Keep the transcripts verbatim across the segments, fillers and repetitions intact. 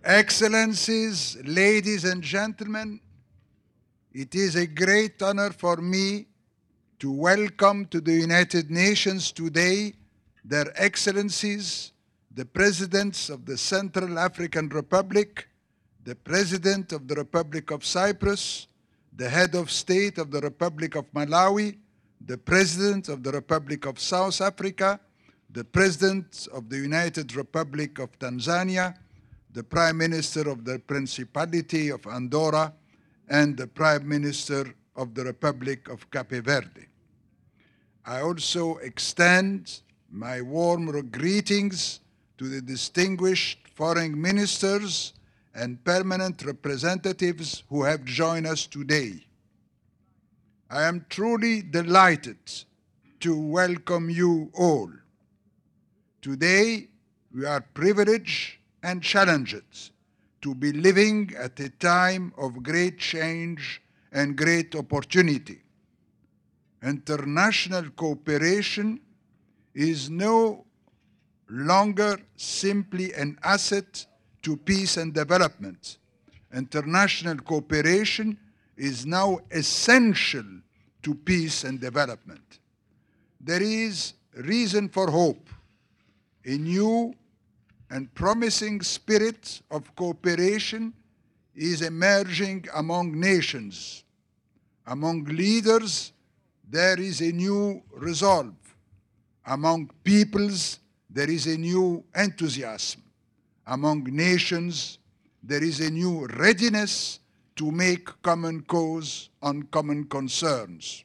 Excellencies, ladies and gentlemen, it is a great honor for me to welcome to the United Nations today their Excellencies, the Presidents of the Central African Republic, the President of the Republic of Cyprus, the Head of State of the Republic of Malawi, the President of the Republic of South Africa, the President of the United Republic of Tanzania, the Prime Minister of the Principality of Andorra, and the Prime Minister of the Republic of Cape Verde. I also extend my warm greetings to the distinguished foreign ministers and permanent representatives who have joined us today. I am truly delighted to welcome you all. Today, we are privileged and challenged to be living at a time of great change and great opportunity. International cooperation is no longer simply an asset to peace and development. International cooperation is now essential to peace and development. There is reason for hope. A new and promising spirit of cooperation is emerging among nations. Among leaders, there is a new resolve. Among peoples, there is a new enthusiasm. Among nations, there is a new readiness to make common cause on common concerns.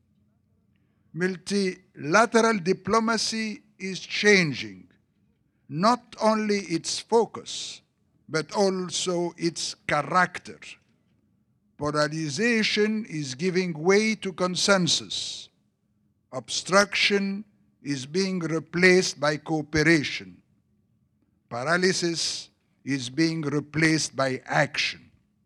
Multilateral diplomacy is changing, not only its focus, but also its character. Polarization is giving way to consensus. Obstruction is being replaced by cooperation. Paralysis is being replaced by action.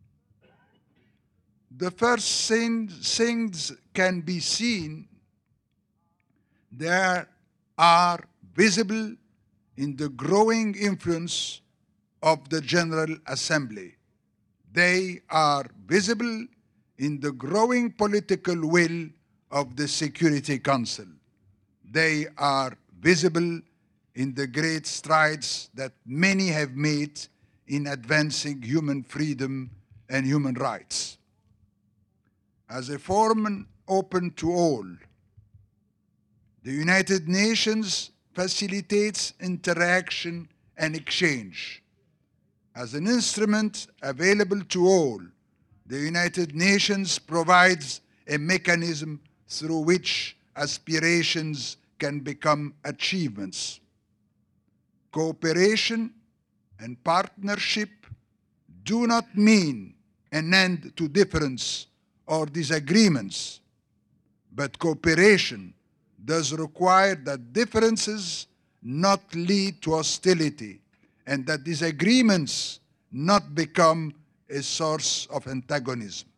The first things can be seen, there are visible in the growing influence of the General Assembly. They are visible in the growing political will of the Security Council. They are visible in the great strides that many have made in advancing human freedom and human rights. As a forum open to all, the United Nations facilitates interaction and exchange. As an instrument available to all, the United Nations provides a mechanism through which aspirations can become achievements. Cooperation and partnership do not mean an end to difference or disagreements, but cooperation does require that differences not lead to hostility and that disagreements not become a source of antagonism.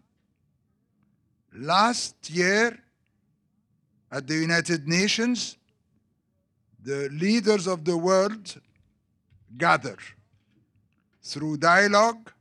Last year, at the United Nations, the leaders of the world gather. Through dialogue,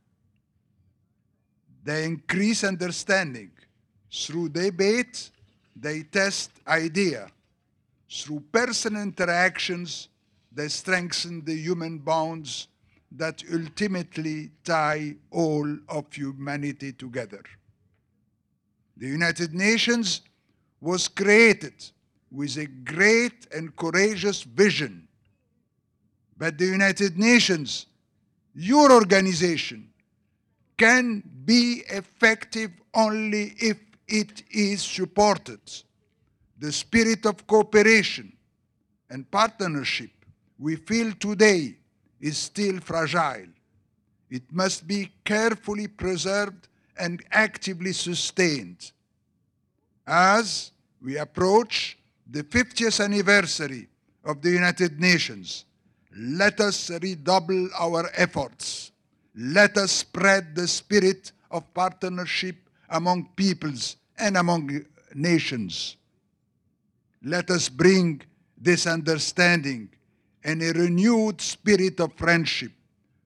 they increase understanding. Through debate, they test ideas. Through personal interactions, they strengthen the human bonds that ultimately tie all of humanity together. The United Nations was created with a great and courageous vision. But the United Nations, your organization, can be effective only if it is supported. The spirit of cooperation and partnership we feel today is still fragile. It must be carefully preserved and actively sustained. As we approach the fiftieth anniversary of the United Nations, let us redouble our efforts. Let us spread the spirit of partnership among peoples and among nations. Let us bring this understanding and a renewed spirit of friendship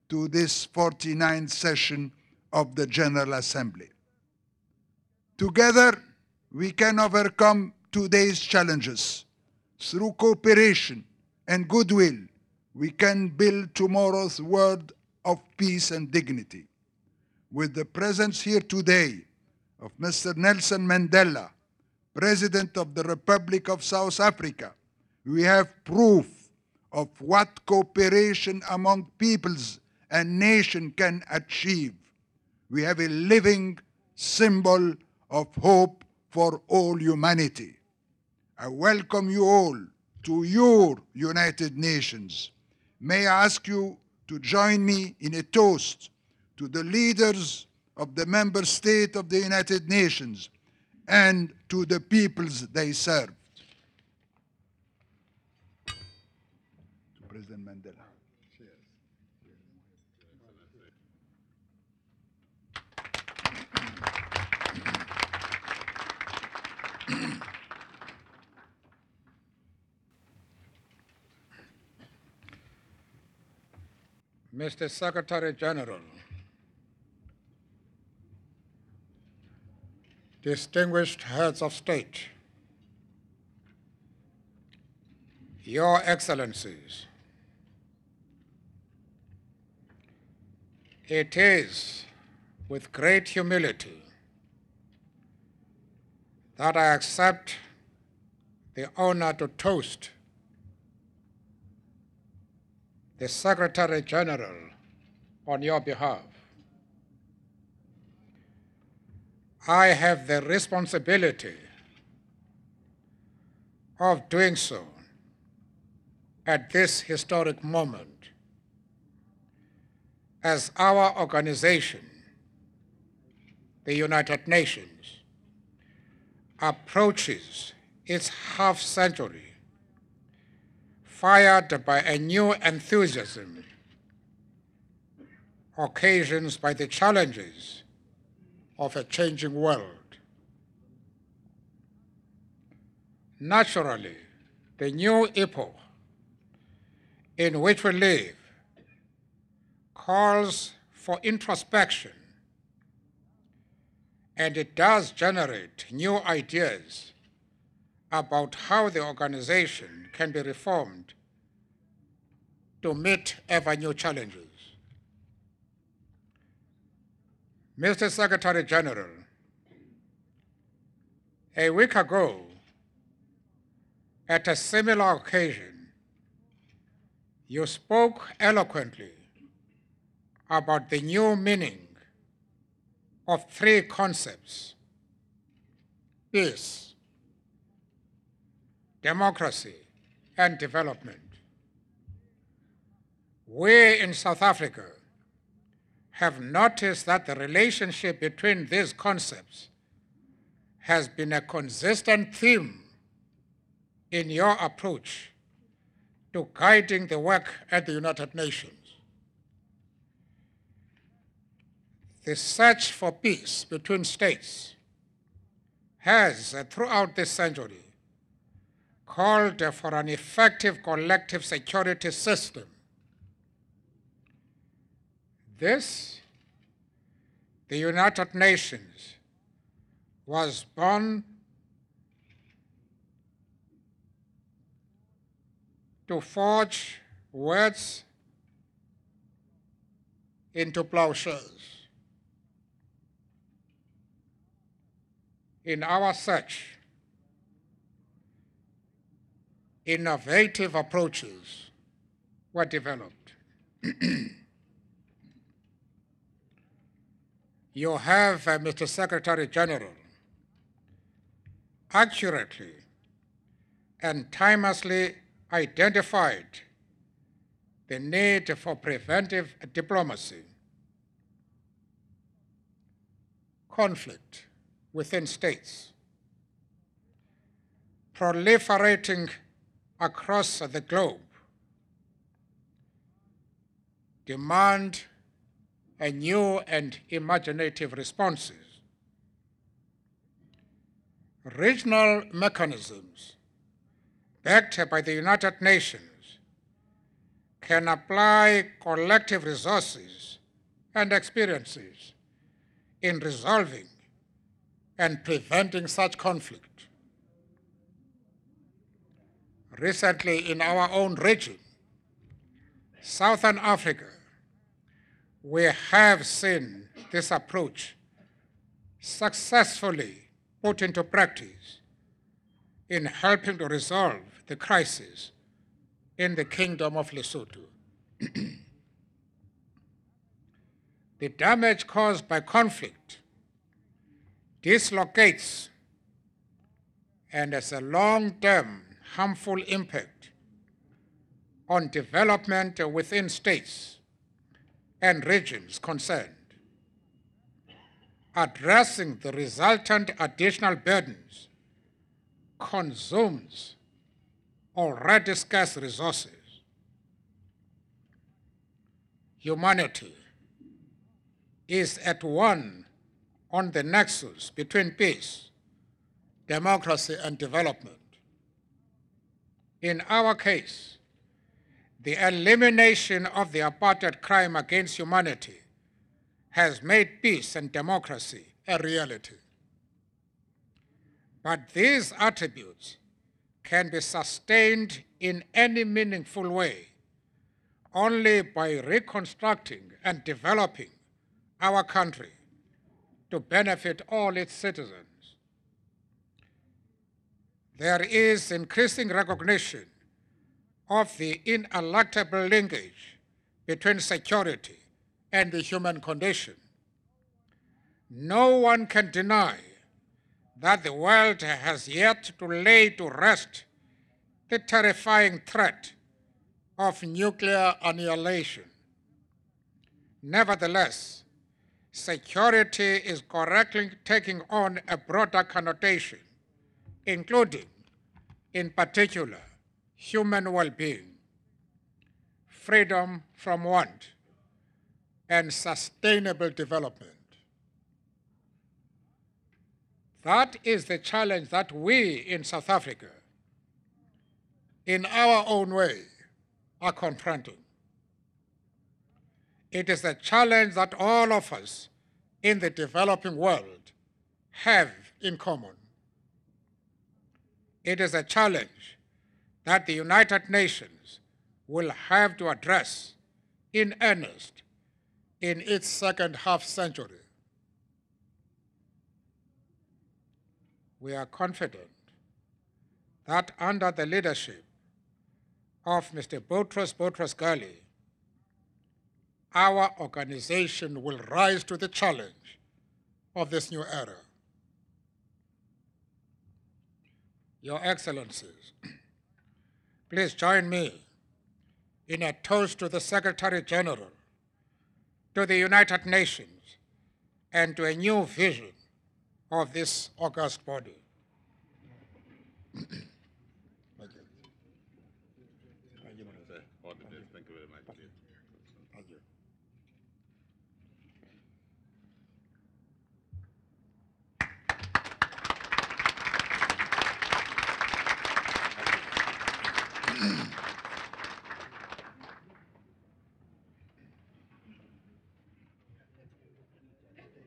to this forty-ninth session of the General Assembly. Together, we can overcome today's challenges. Through cooperation and goodwill, we can build tomorrow's world of peace and dignity. With the presence here today of Mister Nelson Mandela, President of the Republic of South Africa, we have proof of what cooperation among peoples and nations can achieve. We have a living symbol of hope for all humanity. I welcome you all to your United Nations. May I ask you to join me in a toast to the leaders of the member states of the United Nations and to the peoples they serve. To President Mandela. Mister Secretary General, distinguished heads of state, Your Excellencies, it is with great humility that I accept the honor to toast the Secretary General on your behalf. I have the responsibility of doing so at this historic moment as our organization, the United Nations, approaches its half century, fired by a new enthusiasm, occasioned by the challenges of a changing world. Naturally, the new epoch in which we live calls for introspection, and it does generate new ideas about how the organization can be reformed to meet ever new challenges. Mister Secretary General, a week ago, at a similar occasion, you spoke eloquently about the new meaning of three concepts: peace, democracy, and development. We in South Africa have noticed that the relationship between these concepts has been a consistent theme in your approach to guiding the work at the United Nations. The search for peace between states has, throughout this century, called for an effective collective security system. This, the United Nations, was born to forge words into plowshares. In our search, innovative approaches were developed. You have, uh, Mister Secretary General, accurately and timelessly identified the need for preventive diplomacy, conflict within states, proliferating across the globe, demand a new and imaginative responses. Regional mechanisms backed by the United Nations can apply collective resources and experiences in resolving and preventing such conflict. Recently, in our own region, Southern Africa, we have seen this approach successfully put into practice in helping to resolve the crisis in the Kingdom of Lesotho. The damage caused by conflict dislocates and has a long-term harmful impact on development within states and regions concerned. Addressing the resultant additional burdens consumes already scarce resources. Humanity is at one on the nexus between peace, democracy, and development. In our case, the elimination of the apartheid crime against humanity has made peace and democracy a reality. But these attributes can be sustained in any meaningful way only by reconstructing and developing our country to benefit all its citizens. There is increasing recognition of the ineluctable linkage between security and the human condition. No one can deny that the world has yet to lay to rest the terrifying threat of nuclear annihilation. Nevertheless, security is correctly taking on a broader connotation, including, in particular, human well-being, freedom from want, and sustainable development. That is the challenge that we in South Africa, in our own way, are confronting. It is a challenge that all of us in the developing world have in common. It is a challenge that the United Nations will have to address in earnest in its second half century. We are confident that under the leadership of Mister Boutros Boutros-Ghali, our organization will rise to the challenge of this new era. Your Excellencies, please join me in a toast to the Secretary General, to the United Nations, and to a new vision of this august body.